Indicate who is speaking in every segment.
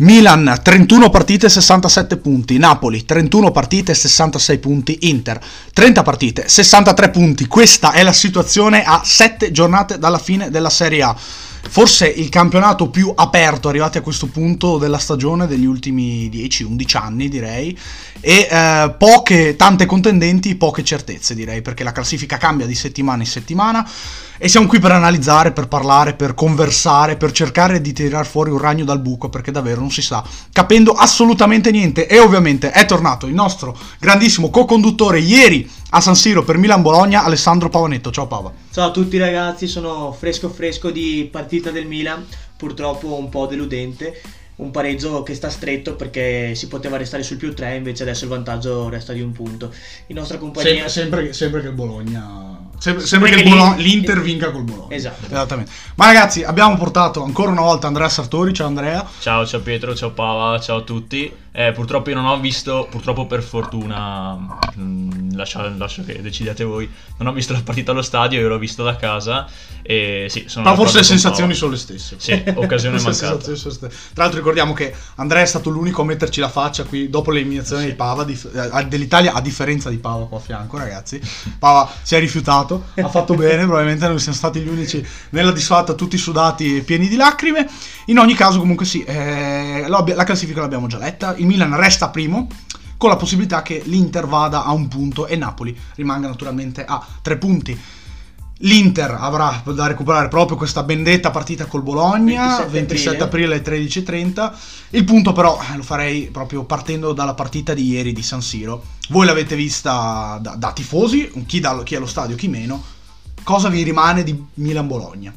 Speaker 1: Milan 31 partite 67 punti, Napoli 31 partite 66 punti, Inter 30 partite 63 punti. Questa è la situazione a 7 giornate dalla fine della Serie A. Forse il campionato più aperto arrivati a questo punto della stagione degli ultimi 10-11 anni, direi, e tante contendenti, poche certezze, direi, perché la classifica cambia di settimana in settimana e siamo qui per analizzare, per parlare, per conversare, per cercare di tirar fuori un ragno dal buco, perché davvero non si sta capendo assolutamente niente. E ovviamente è tornato il nostro grandissimo co-conduttore ieri a San Siro per Milan-Bologna, Alessandro Pavanetto. Ciao Pava.
Speaker 2: Ciao a tutti ragazzi, sono fresco di partita del Milan, purtroppo un po' deludente, un pareggio che sta stretto perché si poteva restare sul più 3, invece adesso il vantaggio resta di un punto. In nostra compagnia
Speaker 1: sempre che il Bologna Sembra che l'Inter vinca col Bologna.
Speaker 2: Esatto.
Speaker 1: Esattamente. Ma ragazzi, abbiamo portato ancora una volta Andrea Sartori. Ciao Andrea.
Speaker 3: Ciao Pietro, ciao Pava, ciao a tutti. Purtroppo io non ho visto, purtroppo per fortuna, lascio che decidiate voi, non ho visto la partita allo stadio, io l'ho vista da casa e sì, sono
Speaker 1: ma forse le sensazioni sono le stesse.
Speaker 3: Sì, occasione mancata.
Speaker 1: Tra l'altro ricordiamo che Andrea è stato l'unico a metterci la faccia qui dopo l'eliminazione di Pava dell'Italia, a differenza di Pava qua a fianco, ragazzi. Pava si è rifiutato, ha fatto bene, probabilmente noi siamo stati gli unici nella disfatta, tutti sudati e pieni di lacrime. In ogni caso comunque sì, la classifica l'abbiamo già letta. Il Milan resta primo con la possibilità che l'Inter vada a un punto e Napoli rimanga naturalmente a 3 punti. L'Inter avrà da recuperare proprio questa benedetta partita col Bologna 27 aprile alle 13:30. Il punto però lo farei proprio partendo dalla partita di ieri di San Siro. Voi l'avete vista da tifosi, chi è allo stadio, chi meno. Cosa vi rimane di Milan-Bologna?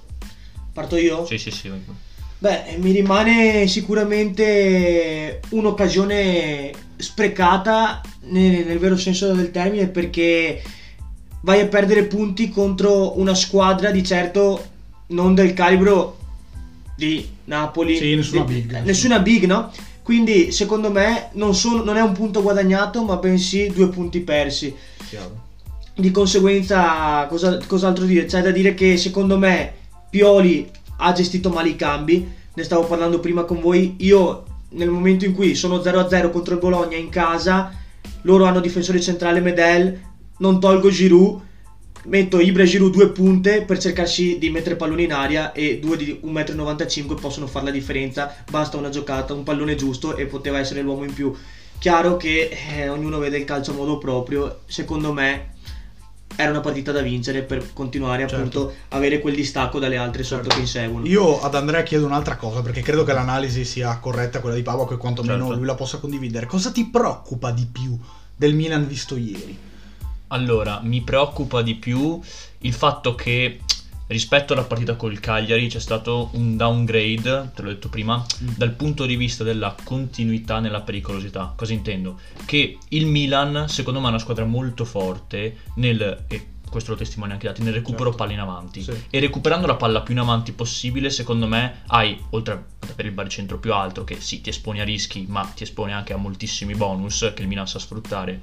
Speaker 2: Parto io?
Speaker 3: Sì.
Speaker 2: Beh, mi rimane sicuramente un'occasione sprecata nel vero senso del termine, perché vai a perdere punti contro una squadra di certo non del calibro di Napoli.
Speaker 1: Sì,
Speaker 2: nessuna big, no? Quindi secondo me non è un punto guadagnato, ma bensì 2 punti persi.
Speaker 1: Chiaro.
Speaker 2: Di conseguenza cos'altro dire? C'è da dire che secondo me Pioli ha gestito male i cambi, ne stavo parlando prima con voi. Io nel momento in cui sono 0-0 contro il Bologna in casa, loro hanno difensore centrale Medel, non tolgo Giroud, metto Ibra e Giroud 2 punte per cercarsi di mettere palloni in aria, e 2 di 1,95 m possono fare la differenza, basta una giocata, un pallone giusto e poteva essere l'uomo in più. Chiaro che ognuno vede il calcio a modo proprio. Secondo me era una partita da vincere per continuare appunto avere quel distacco dalle altre sotto che inseguono.
Speaker 1: Io ad Andrea chiedo un'altra cosa, perché credo che l'analisi sia corretta, quella di Pavo, che quantomeno lui la possa condividere. Cosa ti preoccupa di più del Milan visto ieri?
Speaker 3: Allora, mi preoccupa di più il fatto che rispetto alla partita col Cagliari c'è stato un downgrade, te l'ho detto prima, dal punto di vista della continuità nella pericolosità. Cosa intendo? Che il Milan, secondo me, è una squadra molto forte e questo lo testimonia anche i dati, nel recupero palla in avanti.
Speaker 1: Sì.
Speaker 3: E recuperando la palla più in avanti possibile, secondo me, hai, oltre ad avere il baricentro più alto, che sì, ti espone a rischi, ma ti espone anche a moltissimi bonus che il Milan sa sfruttare,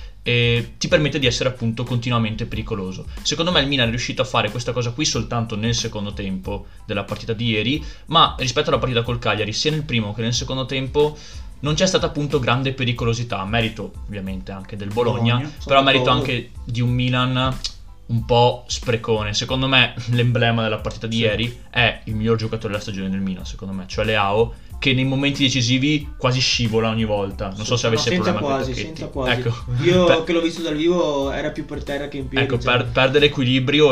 Speaker 3: e ti permette di essere appunto continuamente pericoloso. Secondo me il Milan è riuscito a fare questa cosa qui soltanto nel secondo tempo della partita di ieri, ma rispetto alla partita col Cagliari, sia nel primo che nel secondo tempo non c'è stata appunto grande pericolosità, merito ovviamente anche del Bologna, però merito anche di un Milan un po' sprecone. Secondo me l'emblema della partita di ieri è il miglior giocatore della stagione del Milan, secondo me, cioè Leao, che nei momenti decisivi quasi scivola ogni volta. Non so se avesse problema con i tacchetti.
Speaker 2: Senza quasi.
Speaker 3: Ecco.
Speaker 2: Io che l'ho visto dal vivo era più per terra che in piedi.
Speaker 3: Ecco, perde l'equilibrio,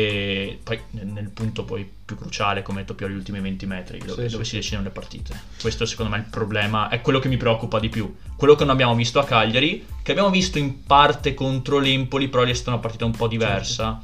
Speaker 3: e poi nel punto poi più cruciale, come detto, più agli ultimi 20 metri dove si decidono le partite. Questo secondo me è il problema, è quello che mi preoccupa di più. Quello che non abbiamo visto a Cagliari, che abbiamo visto in parte contro l'Empoli, però lì è stata una partita un po' diversa,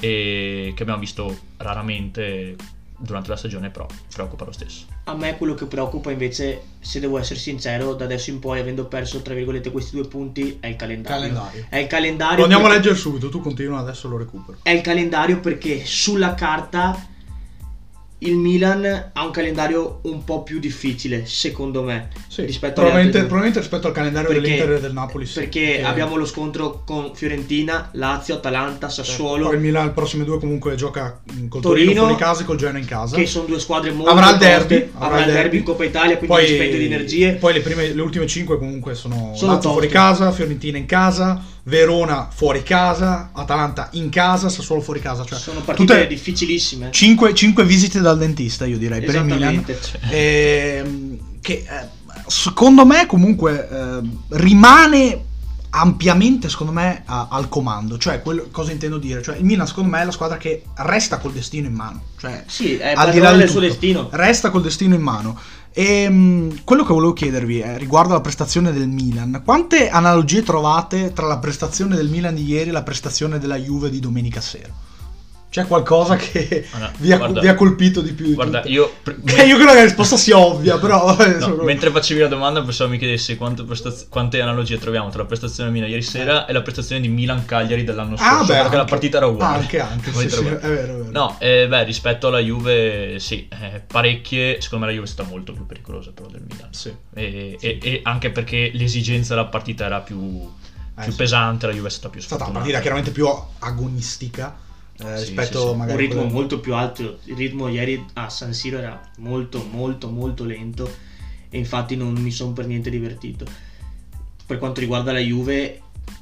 Speaker 3: e che abbiamo visto raramente durante la stagione, però preoccupa lo stesso.
Speaker 2: A me quello che preoccupa invece, se devo essere sincero, da adesso in poi, avendo perso tra virgolette questi 2 punti, è il calendario. È il calendario.
Speaker 1: Lo andiamo a leggere subito, tu continua, adesso lo recupero.
Speaker 2: È il calendario, perché sulla carta il Milan ha un calendario un po' più difficile, secondo me,
Speaker 1: Sì,
Speaker 2: rispetto agli altri due.
Speaker 1: probabilmente rispetto al calendario
Speaker 2: Perché-
Speaker 1: dell'Inter e del Napoli, sì.
Speaker 2: Perché abbiamo lo scontro con Fiorentina, Lazio, Atalanta, Sassuolo,
Speaker 1: Poi il Milan al prossime due comunque gioca col Torino fuori casa e col Genoa in casa.
Speaker 2: che sono due squadre molto
Speaker 1: Avrà il
Speaker 2: forti.
Speaker 1: derby,
Speaker 2: Avrà il derby in Coppa Italia, quindi
Speaker 1: poi,
Speaker 2: un dispendio di energie.
Speaker 1: Poi le ultime 5 comunque sono
Speaker 2: Sono
Speaker 1: Lazio fuori
Speaker 2: toste.
Speaker 1: casa, Fiorentina in casa, Verona fuori casa, Atalanta in casa, Sassuolo fuori casa. Cioè,
Speaker 2: Sono partite
Speaker 1: tutte
Speaker 2: difficilissime.
Speaker 1: 5 visite dal dentista, io direi, per il Milan.
Speaker 2: Esattamente.
Speaker 1: Che secondo me comunque rimane ampiamente, secondo me, al comando. Cioè, cosa intendo dire? Cioè, il Milan secondo me è la squadra che resta col destino in mano. Cioè,
Speaker 2: Sì, è
Speaker 1: al di
Speaker 2: padrone
Speaker 1: là di
Speaker 2: del suo
Speaker 1: tutto,
Speaker 2: destino.
Speaker 1: resta col destino in mano. E quello che volevo chiedervi è riguardo alla prestazione del Milan. Quante analogie trovate tra la prestazione del Milan di ieri e la prestazione della Juve di domenica sera? C'è qualcosa che vi ha colpito di più di
Speaker 3: Guarda,
Speaker 1: tutto?
Speaker 3: io
Speaker 1: Io credo che la risposta sia ovvia, però
Speaker 3: no, mentre facevi la domanda pensavo mi chiedessi quante analogie troviamo tra la prestazione Milan ieri sera e la prestazione di Milan-Cagliari dell'anno scorso, perché
Speaker 1: anche,
Speaker 3: la partita era uguale.
Speaker 1: Anche,
Speaker 3: La partita
Speaker 1: sì,
Speaker 3: era
Speaker 1: è
Speaker 3: uguale.
Speaker 1: vero, è vero.
Speaker 3: No, rispetto alla Juve, sì, parecchie. Secondo me la Juve è stata molto più pericolosa però del Milan.
Speaker 1: Sì.
Speaker 3: E anche perché l'esigenza della partita era più
Speaker 1: Sì.
Speaker 3: pesante, la Juve è stata più
Speaker 1: È stata una
Speaker 3: sfortunata.
Speaker 1: partita chiaramente più agonistica rispetto
Speaker 3: sì.
Speaker 1: magari
Speaker 2: Un ritmo
Speaker 1: a quella-
Speaker 2: molto più alto. Il ritmo ieri a San Siro era molto molto molto lento e infatti non mi sono per niente divertito. Per quanto riguarda la Juve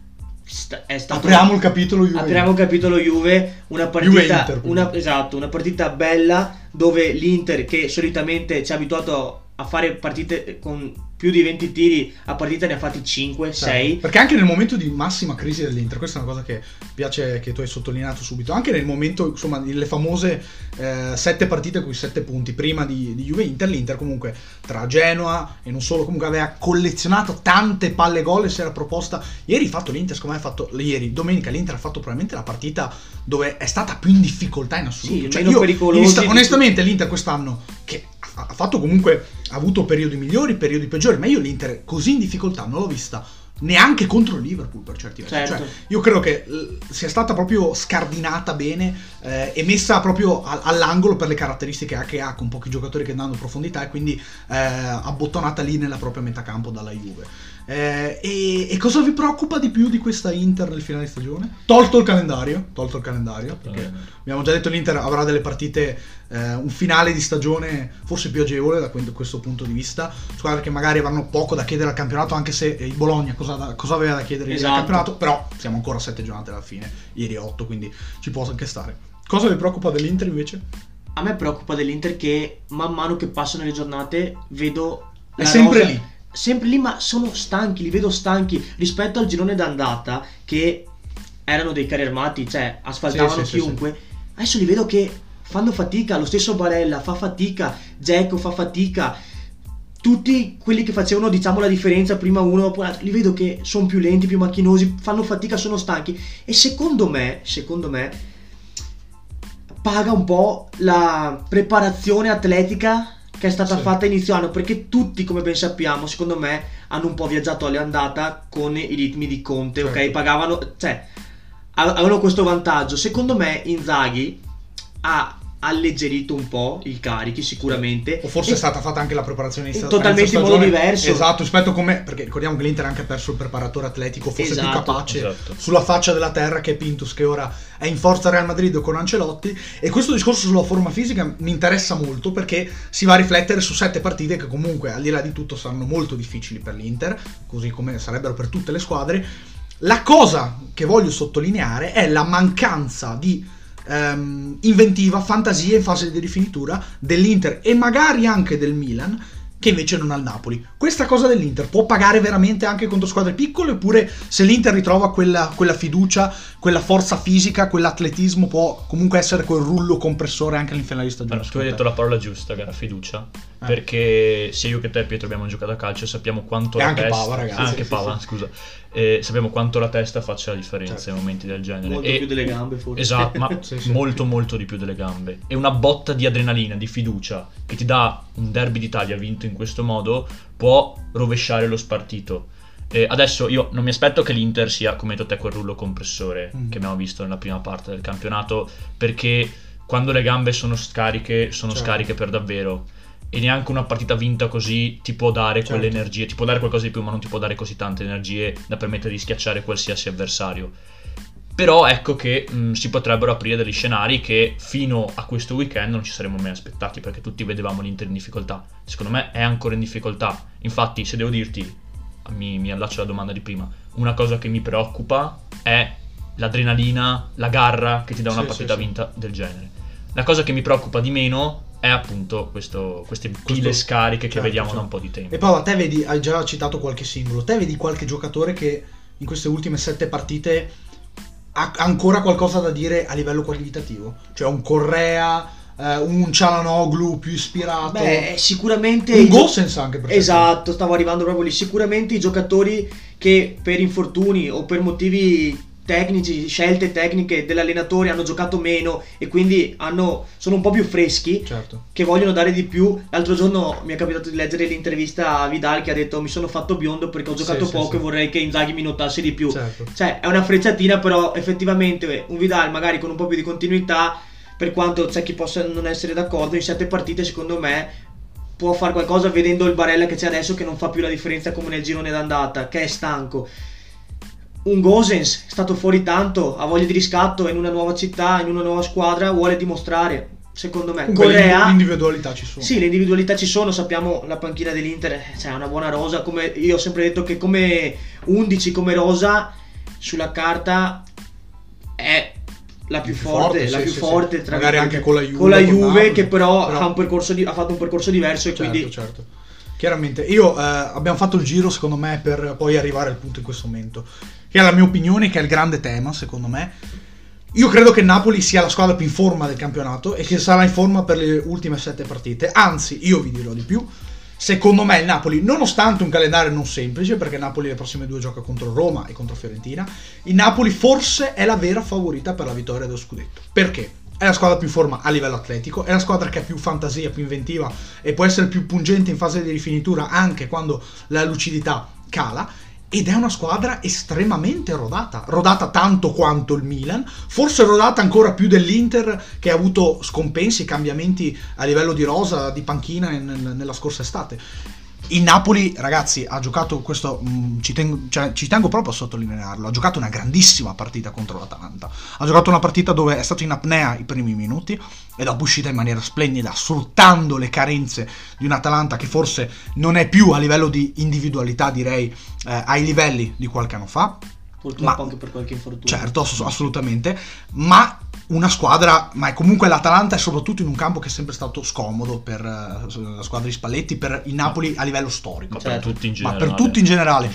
Speaker 2: è stato
Speaker 1: Apriamo il capitolo Juve.
Speaker 2: Apriamo il capitolo Juve, una partita
Speaker 1: Juve-Inter,
Speaker 2: una partita bella dove l'Inter, che solitamente ci ha abituato a fare partite con più di 20 tiri a partita, ne ha fatti 5, 6.
Speaker 1: Certo. Perché anche nel momento di massima crisi dell'Inter, questa è una cosa che piace che tu hai sottolineato subito, anche nel momento, insomma, le famose 7 partite con i 7 punti prima di Juve-Inter, l'Inter comunque tra Genoa e non solo, comunque aveva collezionato tante palle gol e si era proposta. Ieri fatto l'Inter, secondo me domenica l'Inter ha fatto probabilmente la partita dove è stata più in difficoltà in assoluto.
Speaker 2: Sì,
Speaker 1: Cioè,
Speaker 2: meno pericolosi
Speaker 1: onestamente l'Inter quest'anno, che ha fatto comunque, ha avuto periodi migliori, periodi peggiori, ma io l'Inter così in difficoltà non l'ho vista neanche contro il Liverpool per certi versi.
Speaker 2: Certo.
Speaker 1: Cioè, io credo che sia stata proprio scardinata bene e messa proprio all'angolo per le caratteristiche che ha, con pochi giocatori che danno profondità, e quindi abbottonata lì nella propria metà campo dalla Juve. E cosa vi preoccupa di più di questa Inter nel finale di stagione? Tolto il calendario, perché abbiamo già detto l'Inter avrà delle partite, un finale di stagione forse più agevole da questo punto di vista, squadre che magari avranno poco da chiedere al campionato, anche se il Bologna cosa aveva da chiedere al campionato, però siamo ancora a 7 giornate alla fine, ieri 8, quindi ci può anche stare. Cosa vi preoccupa dell'Inter invece?
Speaker 2: A me preoccupa dell'Inter che man mano che passano le giornate vedo
Speaker 1: È sempre
Speaker 2: rosa,
Speaker 1: lì.
Speaker 2: sempre lì, ma sono stanchi, li vedo stanchi rispetto al girone d'andata, che erano dei carri armati, cioè asfaltavano
Speaker 1: Sì,
Speaker 2: chiunque. Adesso li vedo che fanno fatica, lo stesso Barella fa fatica, Dzeko fa fatica, tutti quelli che facevano, diciamo, la differenza prima uno dopo l'altro, li vedo che sono più lenti, più macchinosi, fanno fatica, sono stanchi, e secondo me paga un po' la preparazione atletica che è stata fatta inizio anno, perché tutti, come ben sappiamo, secondo me hanno un po' viaggiato all'andata con i ritmi di Conte,
Speaker 1: certo.
Speaker 2: ok? Pagavano, cioè avevano questo vantaggio. Secondo me Inzaghi ha alleggerito un po' i carichi, sicuramente,
Speaker 1: O forse è stata fatta anche la preparazione di
Speaker 2: totalmente in modo diverso.
Speaker 1: Esatto, rispetto a come, perché ricordiamo che l'Inter ha anche perso il preparatore atletico, forse più
Speaker 2: Esatto.
Speaker 1: capace
Speaker 3: Esatto.
Speaker 1: sulla faccia della terra, che è Pintus, che ora è in forza Real Madrid con Ancelotti. E questo discorso sulla forma fisica mi interessa molto, perché si va a riflettere su 7 partite che comunque, al di là di tutto, saranno molto difficili per l'Inter, così come sarebbero per tutte le squadre. La cosa che voglio sottolineare è la mancanza di inventiva, fantasia in fase di rifinitura dell'Inter e magari anche del Milan, che invece non ha il Napoli. Questa cosa dell'Inter può pagare veramente anche contro squadre piccole, oppure se l'Inter ritrova quella fiducia, quella forza fisica, quell'atletismo, può comunque essere quel rullo compressore anche all'infinale di stagione?
Speaker 3: Tu hai detto la parola giusta, che era fiducia, perché sia io che te, Pietro, abbiamo giocato a calcio, sappiamo quanto
Speaker 1: E
Speaker 3: la
Speaker 1: anche
Speaker 3: testa,
Speaker 1: Pava, ragazzi.
Speaker 3: anche Pava, scusa, sappiamo quanto la testa faccia la differenza,
Speaker 1: Certo.
Speaker 3: in momenti del genere.
Speaker 2: Molto più delle gambe, forse.
Speaker 3: Esatto, ma
Speaker 1: Sì.
Speaker 3: molto di più delle gambe. E una botta di adrenalina, di fiducia, che ti dà un derby d'Italia vinto in questo modo, può rovesciare lo spartito. Adesso io non mi aspetto che l'Inter sia, come hai detto te, quel rullo compressore che abbiamo visto nella prima parte del campionato, perché quando le gambe sono scariche, sono
Speaker 1: Certo.
Speaker 3: scariche per davvero. E neanche una partita vinta così ti può dare
Speaker 1: Certo.
Speaker 3: quelle energie, ti può dare qualcosa di più, ma non ti può dare così tante energie da permettere di schiacciare qualsiasi avversario. Però ecco che si potrebbero aprire degli scenari che fino a questo weekend non ci saremmo mai aspettati, perché tutti vedevamo l'Inter in difficoltà. Secondo me è ancora in difficoltà. Infatti, se devo dirti, mi allaccio alla domanda di prima, una cosa che mi preoccupa è l'adrenalina, la garra che ti dà una
Speaker 1: Sì,
Speaker 3: partita
Speaker 1: sì, sì.
Speaker 3: vinta del genere. La cosa che mi preoccupa di meno è appunto queste pile scariche che
Speaker 1: certo,
Speaker 3: vediamo
Speaker 1: certo.
Speaker 3: da un po' di tempo.
Speaker 1: E Paolo, te vedi, hai già citato qualche singolo, te vedi qualche giocatore che in queste ultime 7 partite ha ancora qualcosa da dire a livello qualitativo? Cioè un Correa, un Çalhanoğlu più ispirato,
Speaker 2: Beh, sicuramente
Speaker 1: un Gosens anche per certo.
Speaker 2: esatto, stavo arrivando proprio lì. Sicuramente i giocatori che per infortuni o per motivi tecnici, scelte tecniche dell'allenatore hanno giocato meno e quindi sono un po' più freschi,
Speaker 1: Certo.
Speaker 2: che vogliono dare di più. L'altro giorno mi è capitato di leggere l'intervista a Vidal che ha detto: mi sono fatto biondo perché ho giocato
Speaker 1: Sì,
Speaker 2: poco
Speaker 1: sì.
Speaker 2: e vorrei che Inzaghi mi notasse di più.
Speaker 1: Certo.
Speaker 2: Cioè è una frecciatina, però effettivamente un Vidal magari con un po' più di continuità, per quanto c'è chi possa non essere d'accordo, in 7 partite secondo me può fare qualcosa, vedendo il Barella che c'è adesso che non fa più la differenza come nel girone d'andata, che è stanco. Un Gosens è stato fuori tanto, ha voglia di riscatto, è in una nuova città, in una nuova squadra, vuole dimostrare, secondo me.
Speaker 1: Comunque
Speaker 2: Correa,
Speaker 1: l'individualità ci sono.
Speaker 2: sì, le individualità ci sono, sappiamo la panchina dell'Inter, c'è una buona rosa, come io ho sempre detto che come 11, come rosa, sulla carta è la più forte,
Speaker 1: sì,
Speaker 2: la più
Speaker 1: sì,
Speaker 2: forte
Speaker 1: sì.
Speaker 2: tra
Speaker 1: Magari
Speaker 2: virgolette.
Speaker 1: anche con la Juve,
Speaker 2: con la
Speaker 1: con
Speaker 2: Juve
Speaker 1: Napoli,
Speaker 2: che però,
Speaker 1: però-
Speaker 2: ha fatto un percorso diverso e
Speaker 1: Certo,
Speaker 2: quindi
Speaker 1: certo. Chiaramente, abbiamo fatto il giro secondo me per poi arrivare al punto in questo momento, che è la mia opinione, che è il grande tema secondo me. Io credo che il Napoli sia la squadra più in forma del campionato e che sarà in forma per le ultime 7 partite. Anzi, io vi dirò di più. Secondo me il Napoli, nonostante un calendario non semplice, perché il Napoli le prossime 2 gioca contro Roma e contro Fiorentina, il Napoli forse è la vera favorita per la vittoria dello scudetto. Perché? È la squadra più in forma a livello atletico, è la squadra che ha più fantasia, più inventiva e può essere più pungente in fase di rifinitura anche quando la lucidità cala. Ed è una squadra estremamente rodata tanto quanto il Milan, forse rodata ancora più dell'Inter, che ha avuto scompensi, cambiamenti a livello di rosa, di panchina nella scorsa estate. Il Napoli, ragazzi, ha giocato questo, ci tengo proprio a sottolinearlo, ha giocato una grandissima partita contro l'Atalanta. Ha giocato una partita dove è stato in apnea i primi minuti e dopo uscita in maniera splendida, sfruttando le carenze di un Atalanta che forse non è più a livello di individualità, direi, ai livelli di qualche anno fa.
Speaker 2: purtroppo anche per qualche infortunio.
Speaker 1: Certo, assolutamente, ma una squadra, ma è comunque l'Atalanta è soprattutto in un campo che è sempre stato scomodo per la squadra di Spalletti, per il Napoli a livello storico.
Speaker 3: Ma
Speaker 2: Certo.
Speaker 3: per tutti in
Speaker 1: Ma
Speaker 3: generale.
Speaker 1: per tutti in generale.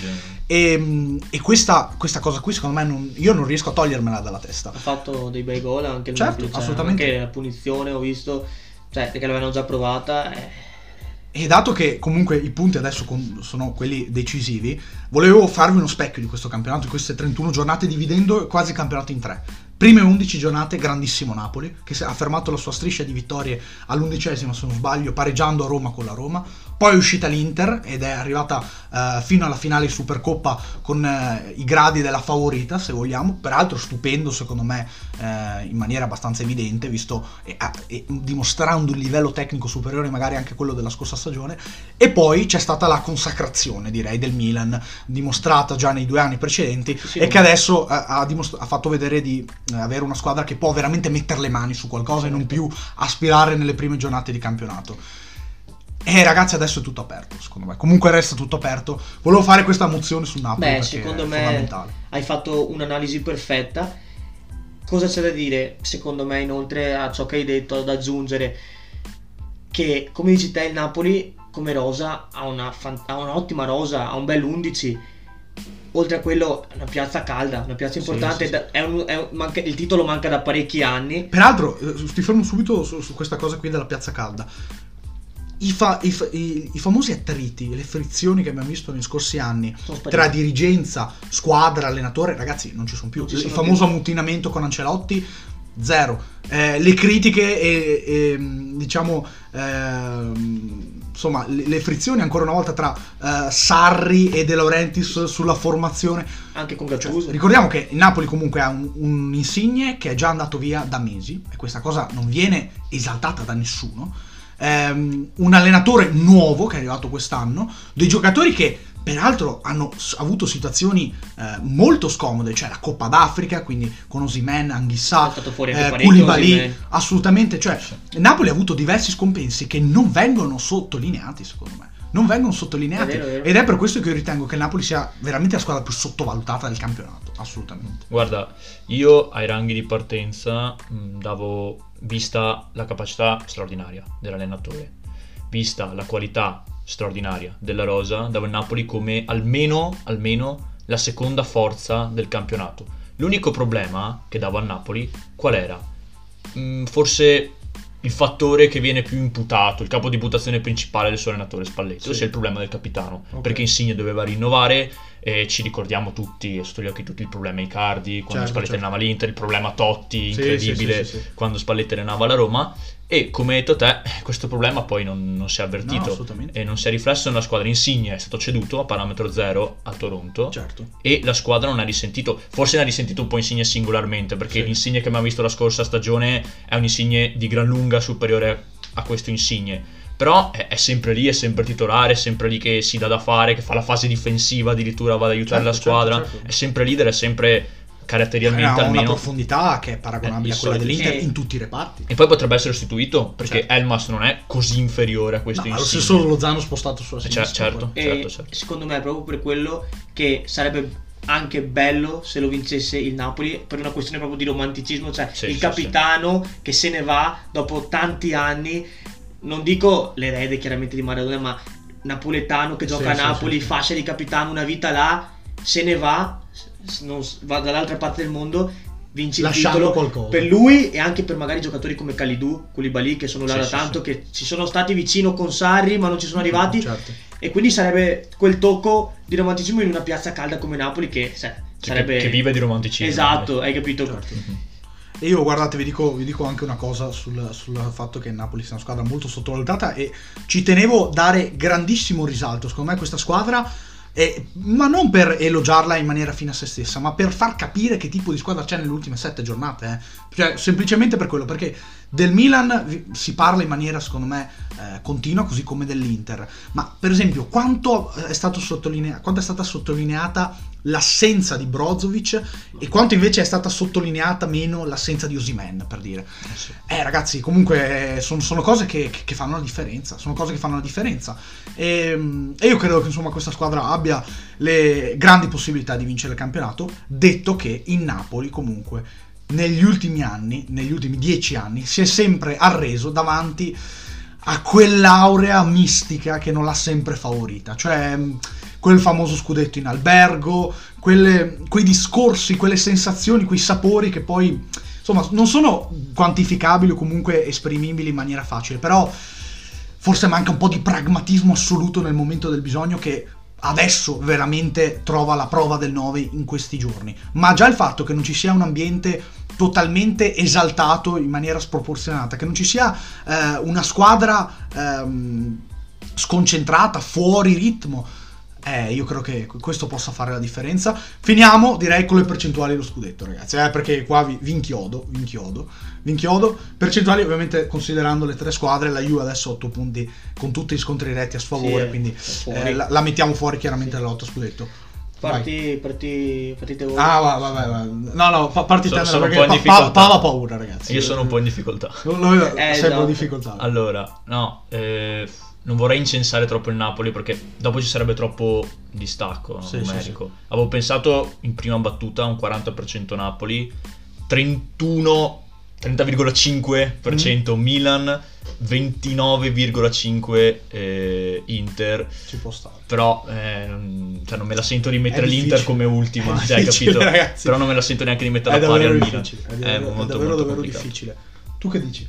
Speaker 1: E questa cosa qui secondo me io non riesco a togliermela dalla testa.
Speaker 2: Ha fatto dei bei gol anche il
Speaker 1: Certo,
Speaker 2: Napoli, cioè,
Speaker 1: assolutamente.
Speaker 2: anche la punizione ho visto, cioè perché l'avevano già provata.
Speaker 1: E dato che comunque i punti adesso sono quelli decisivi, volevo farvi uno specchio di questo campionato, di queste 31 giornate, dividendo quasi il campionato in 3. Prime 11 giornate, grandissimo Napoli, che ha fermato la sua striscia di vittorie all'11ª, se non sbaglio, pareggiando a Roma con la Roma. Poi è uscita l'Inter ed è arrivata fino alla finale di Supercoppa con i gradi della favorita, se vogliamo. Peraltro stupendo, secondo me, in maniera abbastanza evidente, visto e dimostrando un livello tecnico superiore magari anche a quello della scorsa stagione. E poi c'è stata la consacrazione, direi, del Milan, dimostrata già nei 2 anni precedenti,
Speaker 2: Sì,
Speaker 1: e che adesso ha fatto vedere di avere una squadra che può veramente mettere le mani su qualcosa e non più aspirare nelle prime giornate di campionato. E ragazzi, adesso è tutto aperto, secondo me. Comunque resta tutto aperto. Volevo fare questa mozione su Napoli.
Speaker 2: Beh,
Speaker 1: perché
Speaker 2: secondo
Speaker 1: è
Speaker 2: me
Speaker 1: fondamentale.
Speaker 2: hai fatto un'analisi perfetta. Cosa c'è da dire? Secondo me, inoltre a ciò che hai detto, da aggiungere che, come dici te, il Napoli come rosa ha un'ottima rosa, ha un bel 11. Oltre a quello, una piazza calda, una piazza importante.
Speaker 1: sì.
Speaker 2: Il titolo manca da parecchi anni.
Speaker 1: Peraltro, ti fermo subito su questa cosa qui della piazza calda. I famosi attriti, le frizioni che abbiamo visto negli scorsi anni
Speaker 2: Sono spariti.
Speaker 1: tra dirigenza, squadra, allenatore, ragazzi, non ci sono più.
Speaker 2: Non ci
Speaker 1: Il
Speaker 2: sono
Speaker 1: famoso ammutinamento con Ancelotti, zero. Le critiche e diciamo insomma le frizioni ancora una volta tra Sarri e De Laurentiis sulla formazione,
Speaker 2: anche con Gattuso.
Speaker 1: Ricordiamo che il Napoli comunque ha un Insigne che è già andato via da mesi, e questa cosa non viene esaltata da nessuno, un allenatore nuovo che è arrivato quest'anno, dei giocatori che peraltro hanno avuto situazioni molto scomode, cioè la Coppa d'Africa, quindi con Osimhen, Anghissà, Koulibaly, assolutamente, cioè Napoli ha avuto diversi scompensi che non vengono sottolineati, secondo me. Non vengono sottolineati,
Speaker 2: è vero.
Speaker 1: Ed è per questo che io ritengo che il Napoli sia veramente la squadra più sottovalutata del campionato, assolutamente.
Speaker 3: Guarda, io ai ranghi di partenza davo, vista la capacità straordinaria dell'allenatore, vista la qualità straordinaria della rosa, davo il Napoli come almeno la seconda forza del campionato. L'unico problema che davo al Napoli qual era? Forse il fattore che viene più imputato, il capo di imputazione principale del suo allenatore Spalletti, ossia il problema del capitano, perché Insigne doveva rinnovare, e ci ricordiamo tutti, sotto gli occhi tutti, il problema Icardi quando Spalletti allenava l'Inter, il problema Totti incredibile quando Spalletti allenava la Roma, e come hai detto te questo problema poi non si è avvertito, e non si è riflesso nella squadra. Insigne è stato ceduto a parametro zero a Toronto, e la squadra non ha risentito, forse ne ha risentito un po' Insigne singolarmente, perché l'Insigne che abbiamo visto la scorsa stagione è un Insigne di gran lunga superiore a questo Insigne, però è sempre lì, è sempre titolare, è sempre lì che si dà da fare, che fa la fase difensiva, addirittura va ad aiutare la squadra, è sempre leader, è sempre caratterialmente
Speaker 1: ha
Speaker 3: almeno
Speaker 1: una profondità che è paragonabile a quella dell'Inter in tutti i reparti,
Speaker 3: e poi potrebbe essere sostituito perché Elmas non è così inferiore a questo Insigne.
Speaker 1: Lo stesso Lozano spostato sulla sinistra,
Speaker 3: certo.
Speaker 2: Secondo me è proprio per quello che sarebbe anche bello se lo vincesse il Napoli, per una questione proprio di romanticismo, cioè il capitano che se ne va dopo tanti anni, non dico l'erede chiaramente di Maradona, ma napoletano che gioca a Napoli, fascia di capitano, una vita là, se ne va dall'altra parte del mondo, vinci il titolo
Speaker 1: qualcosa
Speaker 2: per lui e anche per magari giocatori come Kalidou, Koulibaly, che sono là da tanto, che ci sono stati vicino con Sarri ma non ci sono arrivati, e quindi sarebbe quel tocco di romanticismo in una piazza calda come Napoli che sarebbe
Speaker 3: che vive di romanticismo.
Speaker 2: Esatto, hai capito?
Speaker 1: E io, guardate, vi dico anche una cosa sul fatto che il Napoli sia una squadra molto sottovalutata, e ci tenevo a dare grandissimo risalto. Secondo me questa squadra, ma non per elogiarla in maniera fine a se stessa, ma per far capire che tipo di squadra c'è nelle ultime 7 giornate, Cioè, semplicemente per quello, perché del Milan si parla in maniera, secondo me, continua, così come dell'Inter, ma per esempio quanto è stata sottolineata l'assenza di Brozovic, e quanto invece è stata sottolineata meno l'assenza di Osimhen, per dire. Ragazzi, comunque sono cose che fanno la differenza, e io credo che insomma questa squadra abbia le grandi possibilità di vincere il campionato, detto che il Napoli comunque negli ultimi 10 anni si è sempre arreso davanti a quell'aurea mistica che non l'ha sempre favorita, cioè quel famoso scudetto in albergo, quei discorsi, quelle sensazioni, quei sapori che poi insomma non sono quantificabili o comunque esprimibili in maniera facile, però forse manca un po' di pragmatismo assoluto nel momento del bisogno, che adesso veramente trova la prova del 9 in questi giorni. Ma già il fatto che non ci sia un ambiente totalmente esaltato in maniera sproporzionata, che non ci sia una squadra sconcentrata, fuori ritmo, io credo che questo possa fare la differenza. Finiamo, direi, con le percentuali dello scudetto, ragazzi, perché qua vi inchiodo. Percentuali, ovviamente, considerando le 3 squadre, la Juve adesso 8 punti con tutti gli scontri diretti a sfavore, quindi la mettiamo fuori chiaramente dalla lotta scudetto.
Speaker 2: Partite voi.
Speaker 1: Vai. No, parti te,
Speaker 3: perché
Speaker 1: Pava paura, ragazzi.
Speaker 3: Io sono un po' in difficoltà.
Speaker 1: Sempre in difficoltà.
Speaker 3: Allora, non vorrei incensare troppo il Napoli, perché dopo ci sarebbe troppo distacco numerico. Avevo pensato in prima battuta un 40% Napoli, 30,5% Milan, 29,5% Inter.
Speaker 1: Ci può stare.
Speaker 3: Però non me la sento di mettere l'Inter come ultima, hai capito?
Speaker 1: Ragazzi.
Speaker 3: Però non me la sento neanche di mettere a pari al Milan.
Speaker 1: È
Speaker 3: molto
Speaker 1: davvero difficile. Tu che dici?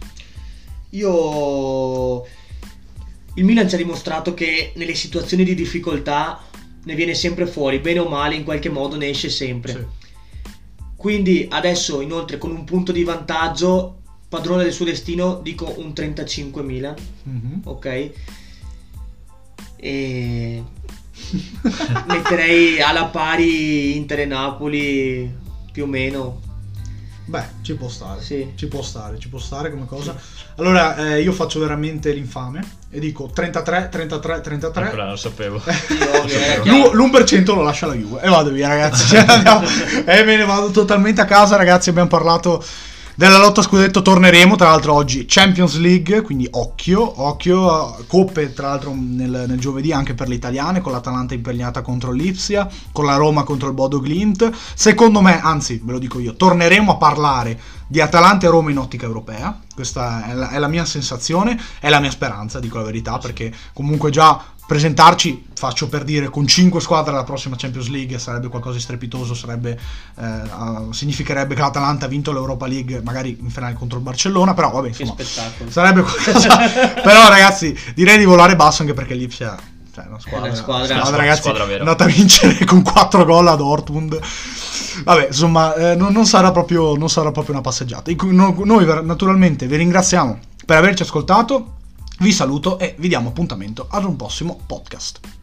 Speaker 2: Il Milan ci ha dimostrato che nelle situazioni di difficoltà ne viene sempre fuori, bene o male, in qualche modo ne esce sempre. Quindi adesso, inoltre, con un punto di vantaggio, padrone del suo destino, dico un 35 Milan, ok? e metterei alla pari Inter e Napoli più o meno.
Speaker 1: Beh, ci può stare,
Speaker 2: Sì.
Speaker 1: ci può stare come cosa. Allora, io faccio veramente l'infame e dico 33.
Speaker 3: Eccola, lo sapevo.
Speaker 1: L'1% lo lascia la Juve e vado via, ragazzi. Cioè, e me ne vado totalmente a casa, ragazzi. Abbiamo parlato della lotta a scudetto, torneremo tra l'altro oggi Champions League, quindi occhio, coppe tra l'altro nel giovedì anche per le italiane, con l'Atalanta impegnata contro l'Ipsia, con la Roma contro il Bodo Glimt. Secondo me, anzi ve lo dico io, torneremo a parlare di Atalanta e Roma in ottica europea. Questa è la mia sensazione, è la mia speranza, dico la verità, perché comunque già presentarci, faccio per dire, con 5 squadre alla prossima Champions League sarebbe qualcosa di strepitoso, significherebbe che l'Atalanta ha vinto l'Europa League magari in finale contro il Barcellona, però vabbè, insomma,
Speaker 2: che spettacolo.
Speaker 1: sarebbe qualcosa. Però ragazzi, direi di volare basso, anche perché l'Ipsia, cioè, una squadra, ragazzi,
Speaker 3: squadra vera.
Speaker 1: è andata a vincere con 4 gol a Dortmund. Vabbè, insomma, non sarà proprio una passeggiata. Noi naturalmente vi ringraziamo per averci ascoltato. Vi saluto e vi diamo appuntamento ad un prossimo podcast.